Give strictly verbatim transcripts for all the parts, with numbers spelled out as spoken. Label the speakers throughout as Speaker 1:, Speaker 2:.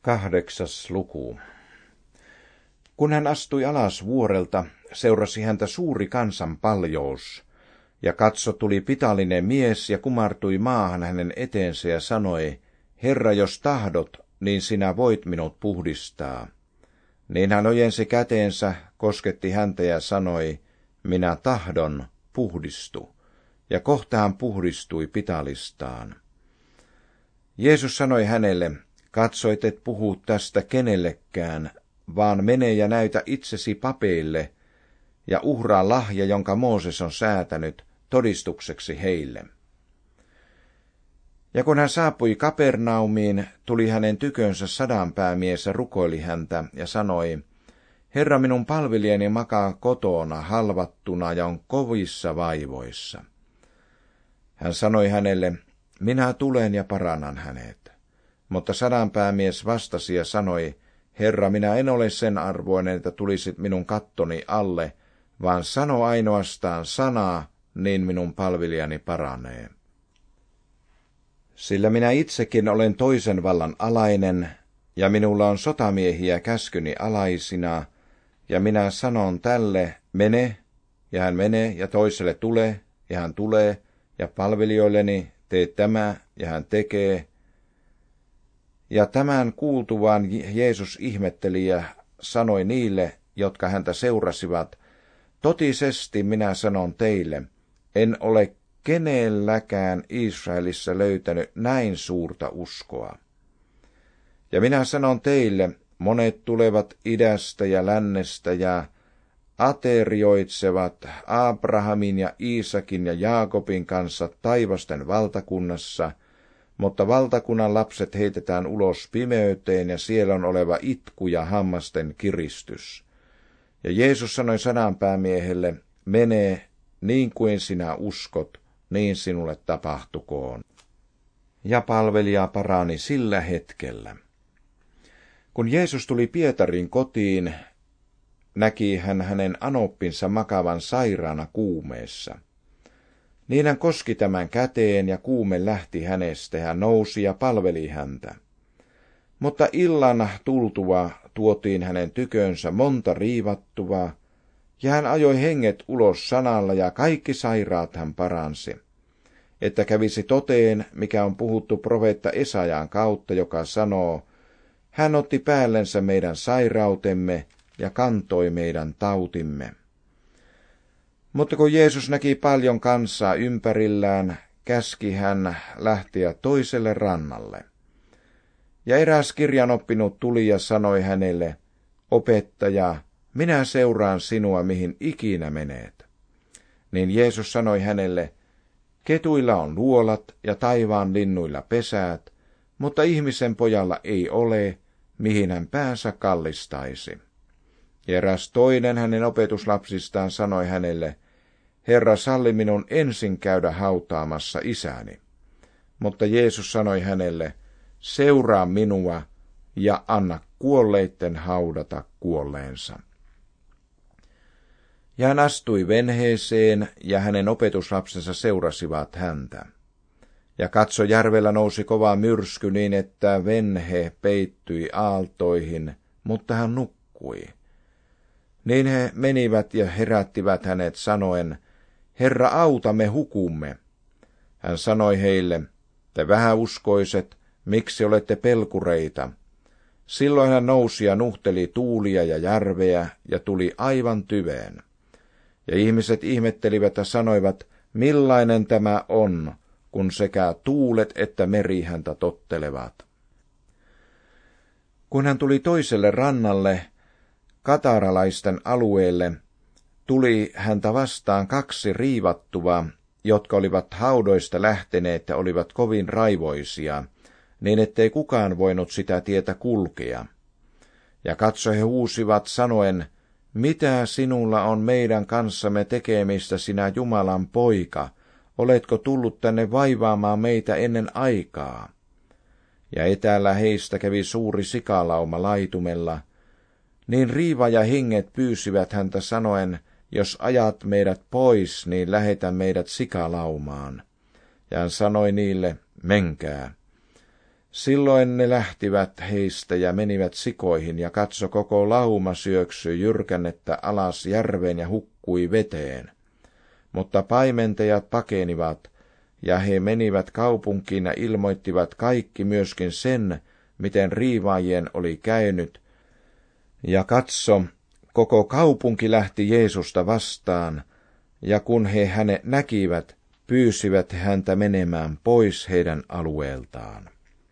Speaker 1: Kahdeksas luku. Kun hän astui alas vuorelta, seurasi häntä suuri kansan paljous, ja katso tuli pitalinen mies ja kumartui maahan hänen eteensä ja sanoi, Herra, jos tahdot, niin sinä voit minut puhdistaa. Niin hän ojensi käteensä, kosketti häntä ja sanoi, minä tahdon, puhdistu. Ja kohta hän puhdistui pitalistaan. Jeesus sanoi hänelle, katsoit et puhu tästä kenellekään, vaan mene ja näytä itsesi papeille ja uhraa lahja, jonka Mooses on säätänyt, todistukseksi heille. Ja kun hän saapui Kapernaumiin, tuli hänen tykönsä sadanpäämies ja rukoili häntä ja sanoi, Herra, minun palvelijani makaa kotona halvattuna ja on kovissa vaivoissa. Hän sanoi hänelle, minä tulen ja parannan hänet. Mutta sadanpäämies vastasi ja sanoi, Herra, minä en ole sen arvoinen, että tulisit minun kattoni alle, vaan sano ainoastaan sanaa, niin minun palvelijani paranee. Sillä minä itsekin olen toisen vallan alainen, ja minulla on sotamiehiä käskyni alaisina, ja minä sanon tälle, mene, ja hän menee, ja toiselle tule, ja hän tulee, ja palvelijoilleni tee tämä, ja hän tekee. Ja tämän kuultuaan Jeesus ihmetteli ja sanoi niille, jotka häntä seurasivat, totisesti minä sanon teille, en ole kenelläkään Israelissa löytänyt näin suurta uskoa. Ja minä sanon teille, monet tulevat idästä ja lännestä ja aterioitsevat Abrahamin ja Iisakin ja Jaakobin kanssa taivasten valtakunnassa, mutta valtakunnan lapset heitetään ulos pimeyteen ja siellä on oleva itku ja hammasten kiristys. Ja Jeesus sanoi sadanpäämiehelle, mene, niin kuin sinä uskot, niin sinulle tapahtukoon. Ja palvelija parani sillä hetkellä. Kun Jeesus tuli Pietarin kotiin, näki hän hänen anoppinsa makavan sairaana kuumeessa. Niin hän koski tämän käteen ja kuume lähti hänestä, hän nousi ja palveli häntä. Mutta illan tultua tuotiin hänen tykönsä monta riivattuvaa, ja hän ajoi henget ulos sanalla ja kaikki sairaat hän paransi. Että kävisi toteen, mikä on puhuttu profeetta Esajan kautta, joka sanoo, hän otti päällensä meidän sairautemme ja kantoi meidän tautimme. Mutta kun Jeesus näki paljon kansaa ympärillään, käski hän lähteä toiselle rannalle. Ja eräs kirjanoppinut tuli ja sanoi hänelle, opettaja, minä seuraan sinua mihin ikinä menet. Niin Jeesus sanoi hänelle, ketuilla on luolat ja taivaan linnuilla pesäät, mutta ihmisen pojalla ei ole, mihin hän päänsä kallistaisi. Ja eräs toinen hänen opetuslapsistaan sanoi hänelle, Herra, salli minun ensin käydä hautaamassa isäni. Mutta Jeesus sanoi hänelle, seuraa minua ja anna kuolleitten haudata kuolleensa. Ja hän astui venheeseen ja hänen opetuslapsensa seurasivat häntä. Ja katso, järvellä nousi kova myrsky niin, että venhe peittyi aaltoihin, mutta hän nukkui. Niin he menivät ja herättivät hänet sanoen, Herra, auta, me hukumme. Hän sanoi heille, te vähäuskoiset, miksi olette pelkureita? Silloin hän nousi ja nuhteli tuulia ja järveä ja tuli aivan tyveen. Ja ihmiset ihmettelivät ja sanoivat, millainen tämä on, kun sekä tuulet että meri häntä tottelevat. Kun hän tuli toiselle rannalle, kataralaisten alueelle, tuli häntä vastaan kaksi riivattuvaa, jotka olivat haudoista lähteneet ja olivat kovin raivoisia, niin ettei kukaan voinut sitä tietä kulkea. Ja katso, he huusivat sanoen, mitä sinulla on meidän kanssamme tekemistä, sinä Jumalan poika, oletko tullut tänne vaivaamaan meitä ennen aikaa? Ja etäällä heistä kävi suuri sikalauma laitumella, niin riiva ja henget pyysivät häntä sanoen, jos ajat meidät pois, niin lähetä meidät sikalaumaan. Ja hän sanoi niille, menkää. Silloin ne lähtivät heistä ja menivät sikoihin, ja katso, koko lauma syöksyi jyrkännettä alas järveen ja hukkui veteen. Mutta paimentajat pakenivat, ja he menivät kaupunkiin ja ilmoittivat kaikki myöskin sen, miten riivaajien oli käynyt. Ja katso, koko kaupunki lähti Jeesusta vastaan, ja kun he hänet näkivät, pyysivät häntä menemään pois heidän alueeltaan.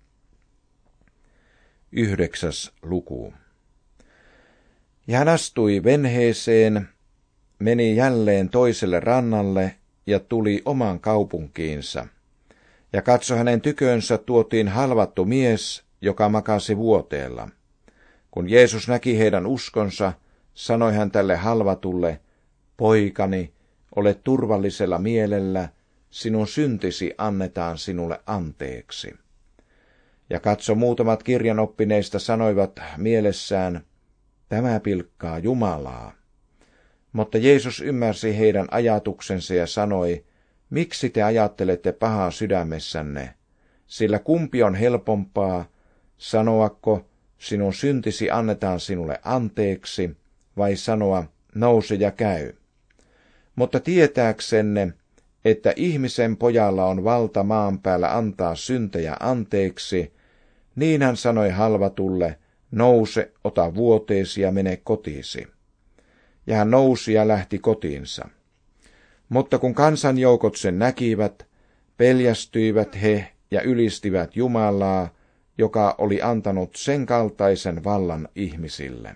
Speaker 1: Yhdeksäs luku. Ja hän astui venheeseen, meni jälleen toiselle rannalle ja tuli omaan kaupunkiinsa. Ja katso, hänen tykönsä tuotiin halvattu mies, joka makasi vuoteella. Kun Jeesus näki heidän uskonsa, sanoi hän tälle halvatulle, poikani, ole turvallisella mielellä, sinun syntisi annetaan sinulle anteeksi. Ja katso, muutamat kirjanoppineista sanoivat mielessään, tämä pilkkaa Jumalaa. Mutta Jeesus ymmärsi heidän ajatuksensa ja sanoi, miksi te ajattelette pahaa sydämessänne, sillä kumpi on helpompaa, sanoako, sinun syntisi annetaan sinulle anteeksi, vai sanoa, nouse ja käy. Mutta tietääksenne, että ihmisen pojalla on valta maan päällä antaa syntejä anteeksi, niin hän sanoi halvatulle, nouse, ota vuoteesi ja mene kotiisi. Ja hän nousi ja lähti kotiinsa. Mutta kun kansanjoukot sen näkivät, peljästyivät he ja ylistivät Jumalaa, joka oli antanut sen kaltaisen vallan ihmisille.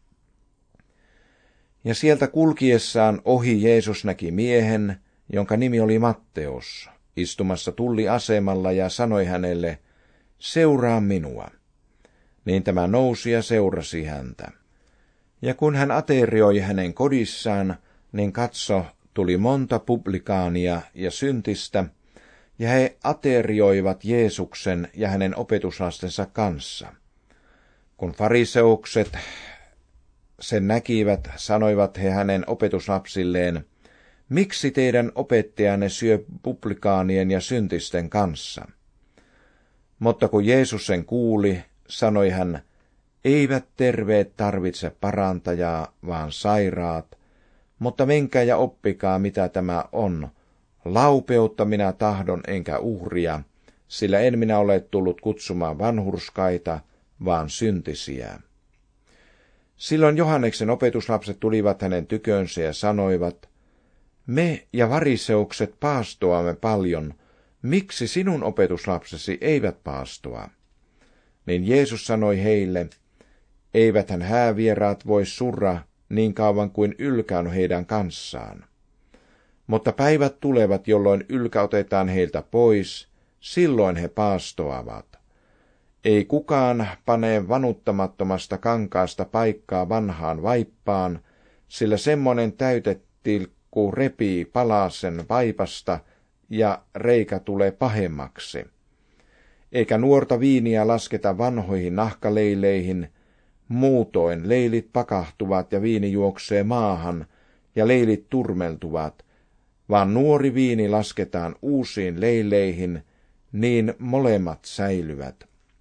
Speaker 1: Ja sieltä kulkiessaan ohi Jeesus näki miehen, jonka nimi oli Matteus, istumassa tulliasemalla ja sanoi hänelle, seuraa minua. Niin tämä nousi ja seurasi häntä. Ja kun hän aterioi hänen kodissaan, niin katso, tuli monta publikaania ja syntistä, ja he aterioivat Jeesuksen ja hänen opetuslastensa kanssa. Kun fariseukset sen näkivät, sanoivat he hänen opetuslapsilleen, miksi teidän opettajanne syö publikaanien ja syntisten kanssa? Mutta kun Jeesus sen kuuli, sanoi hän, eivät terveet tarvitse parantajaa, vaan sairaat, mutta menkää ja oppikaa, mitä tämä on. Laupeutta minä tahdon enkä uhria, sillä en minä ole tullut kutsumaan vanhurskaita, vaan syntisiä. Silloin Johanneksen opetuslapset tulivat hänen tykönsä ja sanoivat, me ja variseukset paastoamme paljon, miksi sinun opetuslapsesi eivät paastoa? Niin Jeesus sanoi heille, eiväthän häävieraat voi surra niin kauan kuin ylkä on heidän kanssaan. Mutta päivät tulevat, jolloin ylkä otetaan heiltä pois, silloin he paastoavat. Ei kukaan pane vanuttamattomasta kankaasta paikkaa vanhaan vaippaan, sillä semmoinen täytetilkku repii palasen vaipasta ja reikä tulee pahemmaksi. Eikä nuorta viiniä lasketa vanhoihin nahkaleileihin, muutoin leilit pakahtuvat ja viini juoksee maahan ja leilit turmeltuvat, vaan nuori viini lasketaan uusiin leileihin, niin molemmat säilyvät.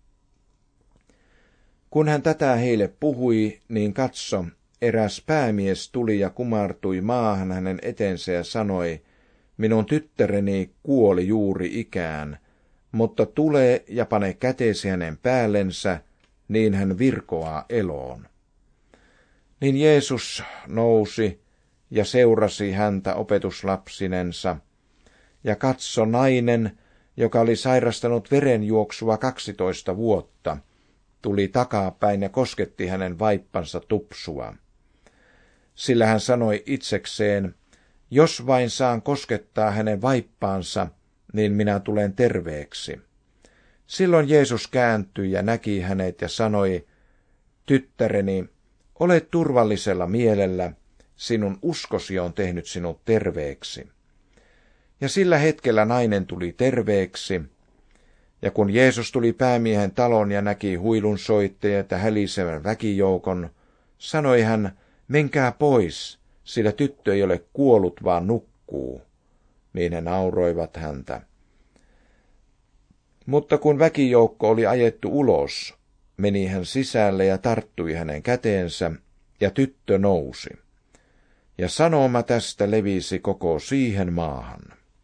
Speaker 1: Kun hän tätä heille puhui, niin katso, eräs päämies tuli ja kumartui maahan hänen etensä ja sanoi, minun tyttäreni kuoli juuri ikään, mutta tule ja pane käteesi hänen päällensä, niin hän virkoaa eloon. Niin Jeesus nousi ja seurasi häntä opetuslapsinensa, ja katso nainen, joka oli sairastanut verenjuoksua kaksitoista vuotta, tuli takapäin ja kosketti hänen vaippansa tupsua. Sillä hän sanoi itsekseen, jos vain saan koskettaa hänen vaippaansa, niin minä tulen terveeksi. Silloin Jeesus kääntyi ja näki hänet ja sanoi, tyttäreni, ole turvallisella mielellä, sinun uskosi on tehnyt sinut terveeksi. Ja sillä hetkellä nainen tuli terveeksi, ja kun Jeesus tuli päämiehen talon ja näki huilunsoittajat ja hälisevän väkijoukon, sanoi hän, menkää pois, sillä tyttö ei ole kuollut, vaan nukkuu. Niin he nauroivat häntä. Mutta kun väkijoukko oli ajettu ulos, meni hän sisälle ja tarttui hänen käteensä, ja tyttö nousi. Ja sanoma tästä levisi koko siihen maahan.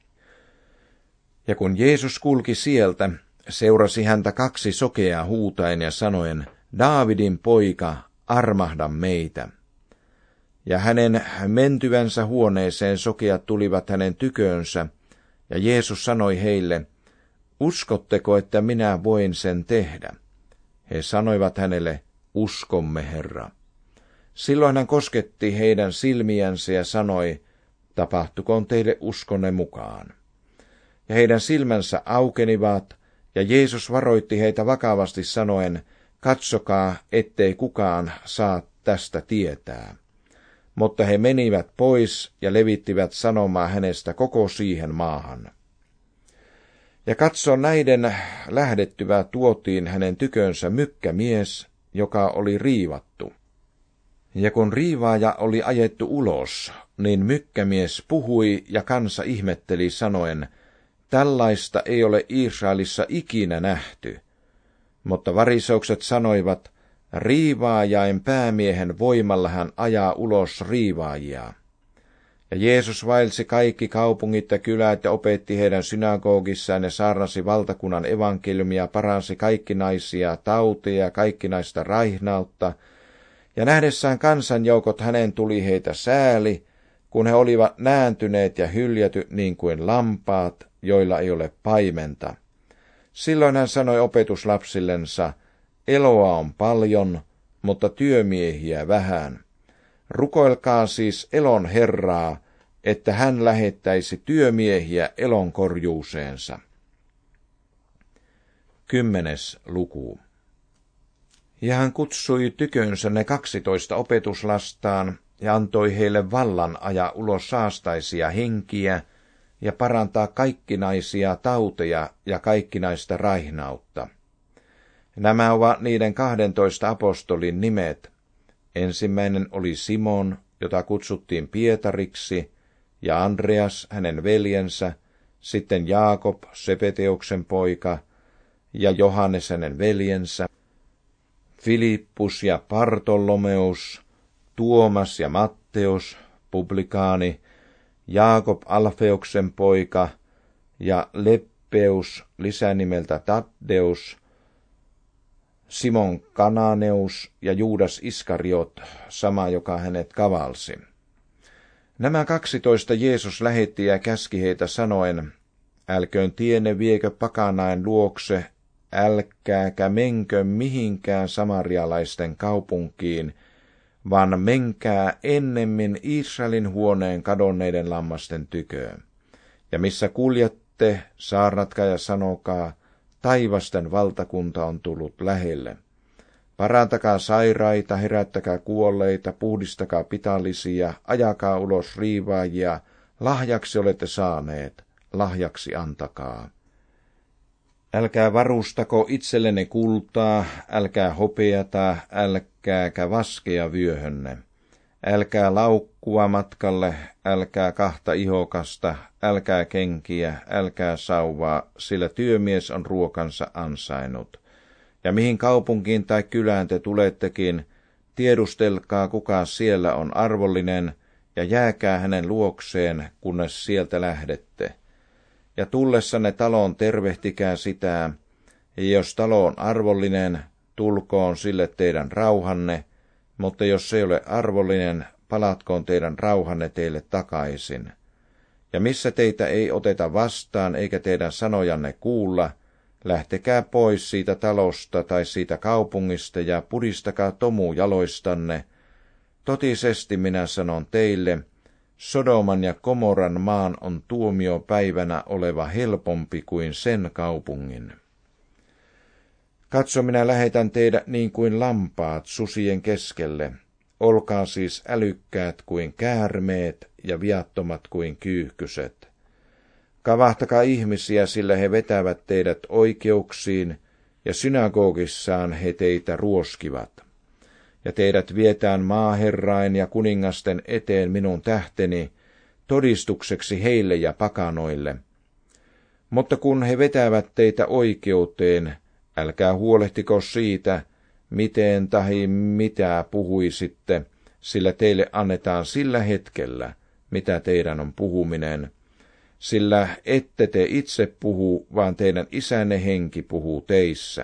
Speaker 1: Ja kun Jeesus kulki sieltä, seurasi häntä kaksi sokeaa huutaen ja sanoen, Daavidin poika, armahda meitä. Ja hänen mentyvänsä huoneeseen sokeat tulivat hänen tykönsä, ja Jeesus sanoi heille, uskotteko, että minä voin sen tehdä? He sanoivat hänelle, uskomme, Herra. Silloin hän kosketti heidän silmiänsä ja sanoi, tapahtukoon teille uskonne mukaan. Ja heidän silmänsä aukenivat, ja Jeesus varoitti heitä vakavasti sanoen, katsokaa, ettei kukaan saa tästä tietää. Mutta he menivät pois ja levittivät sanomaa hänestä koko siihen maahan. Ja katso, näiden lähdettyvä tuotiin hänen tykönsä mykkämies, joka oli riivattu. Ja kun riivaaja oli ajettu ulos, niin mykkämies puhui ja kansa ihmetteli sanoen, tällaista ei ole Israelissa ikinä nähty. Mutta variseukset sanoivat, riivaajain päämiehen voimalla hän ajaa ulos riivaajia. Ja Jeesus vaelsi kaikki kaupungit ja kylät ja opetti heidän synagogissaan ja saarnasi valtakunnan evankeliumia, paransi kaikkinaisia tauteja ja kaikkinaista raihnautta. Ja nähdessään kansanjoukot hänen tuli heitä sääli, kun he olivat nääntyneet ja hyljäty niin kuin lampaat, joilla ei ole paimenta. Silloin hän sanoi opetuslapsillensa, eloa on paljon, mutta työmiehiä vähän. Rukoilkaa siis elon Herraa, että hän lähettäisi työmiehiä elon korjuuseensa. Kymmenes luku. Ja hän kutsui tykönsä ne kaksitoista opetuslastaan ja antoi heille vallan ajaa ulos saastaisia henkiä ja parantaa kaikkinaisia tauteja ja kaikkinaista raihnautta. Nämä ovat niiden kahdentoista apostolin nimet. Ensimmäinen oli Simon, jota kutsuttiin Pietariksi, ja Andreas, hänen veljensä, sitten Jaakob, Sebeteoksen poika, ja Johannes, hänen veljensä, Filippus ja Bartolomeus, Tuomas ja Matteus, publikaani, Jaakob Alfeoksen poika, ja Leppeus, lisänimeltä Taddeus, Simon Kananeus ja Juudas Iskariot, sama joka hänet kavalsi. Nämä kaksitoista Jeesus lähetti ja käski heitä sanoen, älköön tienne viekö pakanain luokse, älkääkä menkö mihinkään samarialaisten kaupunkiin, vaan menkää ennemmin Israelin huoneen kadonneiden lammasten tyköön. Ja missä kuljette, saarnatkaa ja sanokaa, taivasten valtakunta on tullut lähelle. Parantakaa sairaita, herättäkää kuolleita, puhdistakaa pitallisia, ajakaa ulos riivaajia, lahjaksi olette saaneet, lahjaksi antakaa. Älkää varustako itsellenne kultaa, älkää hopeata, älkääkä vaskea vyöhönne. Älkää laukkua matkalle, älkää kahta ihokasta, älkää kenkiä, älkää sauvaa, sillä työmies on ruokansa ansainnut. Ja mihin kaupunkiin tai kylään te tulettekin, tiedustelkaa kuka siellä on arvollinen, ja jääkää hänen luokseen, kunnes sieltä lähdette. Ja tullessanne taloon tervehtikää sitä, ja jos talo on arvollinen, tulkoon sille teidän rauhanne, mutta jos se ei ole arvollinen, palatkoon teidän rauhanne teille takaisin. Ja missä teitä ei oteta vastaan, eikä teidän sanojanne kuulla, lähtekää pois siitä talosta tai siitä kaupungista ja pudistakaa tomu jaloistanne. Totisesti minä sanon teille, Sodoman ja Komoran maan on tuomiopäivänä oleva helpompi kuin sen kaupungin. Katso, minä lähetän teidät niin kuin lampaat susien keskelle. Olkaa siis älykkäät kuin käärmeet ja viattomat kuin kyyhkyset. Kavahtakaa ihmisiä, sillä he vetävät teidät oikeuksiin, ja synagogissaan he teitä ruoskivat. Ja teidät vietään maaherrain ja kuningasten eteen minun tähteni, todistukseksi heille ja pakanoille. Mutta kun he vetävät teitä oikeuteen, älkää huolehtiko siitä, miten tahi mitä puhuisitte, sillä teille annetaan sillä hetkellä, mitä teidän on puhuminen, sillä ette te itse puhu, vaan teidän isänne henki puhuu teissä.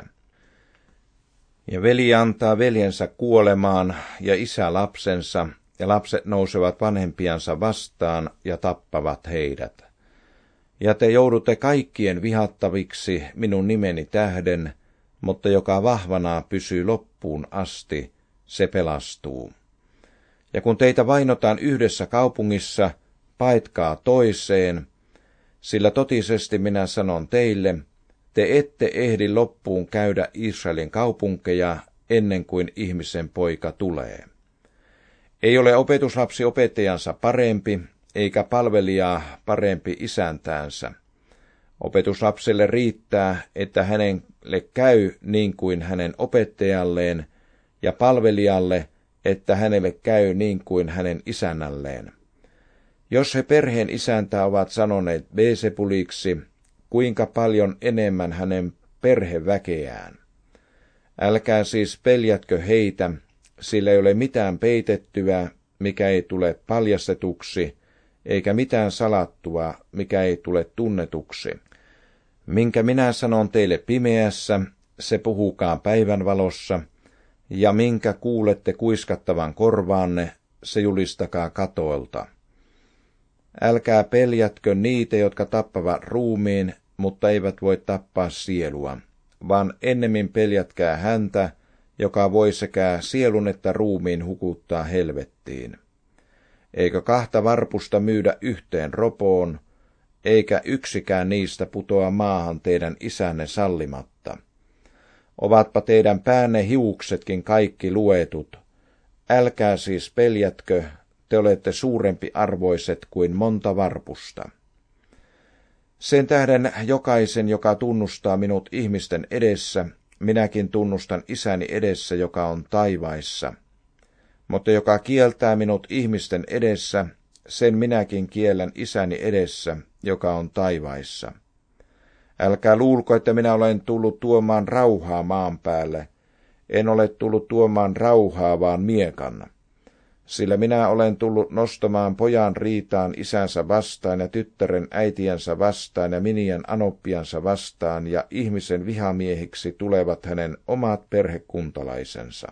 Speaker 1: Ja veli antaa veljensä kuolemaan ja isä lapsensa, ja lapset nousevat vanhempiansa vastaan ja tappavat heidät. Ja te joudutte kaikkien vihattaviksi minun nimeni tähden, mutta joka vahvana pysyy loppuun asti, se pelastuu. Ja kun teitä vainotaan yhdessä kaupungissa, paetkaa toiseen, sillä totisesti minä sanon teille, te ette ehdi loppuun käydä Israelin kaupunkeja ennen kuin ihmisen poika tulee. Ei ole opetuslapsi opettajansa parempi, eikä palvelijaa parempi isäntäänsä. Opetuslapselle riittää, että hänelle käy niin kuin hänen opettajalleen, ja palvelijalle, että hänelle käy niin kuin hänen isännälleen. Jos he perheen isäntää ovat sanoneet Beelzebuliksi, kuinka paljon enemmän hänen perheväkeään. Älkää siis peljätkö heitä, sillä ei ole mitään peitettyä, mikä ei tule paljastetuksi, eikä mitään salattua, mikä ei tule tunnetuksi. Minkä minä sanon teille pimeässä, se puhukaa päivänvalossa, ja minkä kuulette kuiskattavan korvaanne, se julistakaa katoilta. Älkää peljätkö niitä, jotka tappavat ruumiin, mutta eivät voi tappaa sielua, vaan ennemmin peljätkää häntä, joka voi sekä sielun että ruumiin hukuttaa helvettiin. Eikö kahta varpusta myydä yhteen ropoon, eikä yksikään niistä putoa maahan teidän isänne sallimatta? Ovatpa teidän päänne hiuksetkin kaikki luetut. Älkää siis peljätkö, te olette suurempi arvoiset kuin monta varpusta. Sen tähden jokaisen, joka tunnustaa minut ihmisten edessä, minäkin tunnustan isäni edessä, joka on taivaissa. Mutta joka kieltää minut ihmisten edessä, sen minäkin kiellän isäni edessä, joka on taivaissa. Älkää luulko, että minä olen tullut tuomaan rauhaa maan päälle. En ole tullut tuomaan rauhaa, vaan miekan. Sillä minä olen tullut nostamaan pojan riitaan isänsä vastaan ja tyttären äitiänsä vastaan ja minien anoppiansa vastaan, ja ihmisen vihamiehiksi tulevat hänen omat perhekuntalaisensa.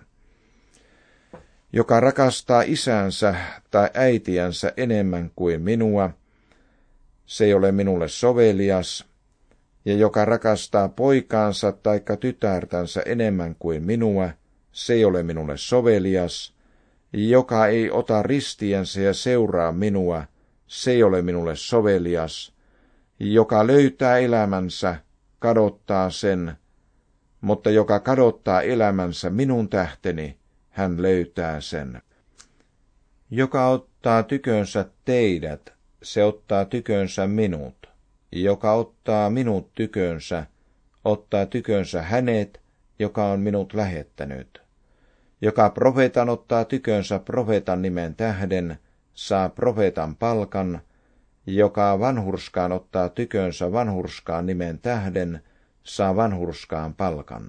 Speaker 1: Joka rakastaa isänsä tai äitiänsä enemmän kuin minua, se ei ole minulle sovelias, ja joka rakastaa poikaansa tai tytärtänsä enemmän kuin minua, se ei ole minulle sovelias, joka ei ota ristiänsä ja seuraa minua, se ei ole minulle sovelias, joka löytää elämänsä, kadottaa sen, mutta joka kadottaa elämänsä minun tähteni, hän löytää sen. Joka ottaa tykönsä teidät, se ottaa tykönsä minut. Joka ottaa minut tykönsä, ottaa tykönsä hänet, joka on minut lähettänyt. Joka profeetan ottaa tykönsä profeetan nimen tähden, saa profeetan palkan. Joka vanhurskaan ottaa tykönsä vanhurskaan nimen tähden, saa vanhurskaan palkan.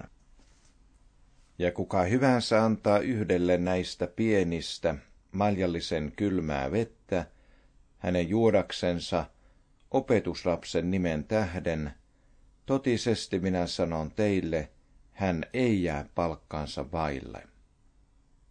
Speaker 1: Ja kuka hyvänsä antaa yhdelle näistä pienistä maljallisen kylmää vettä, hänen juodaksensa, opetuslapsen nimen tähden, totisesti minä sanon teille, hän ei jää palkkaansa vaille.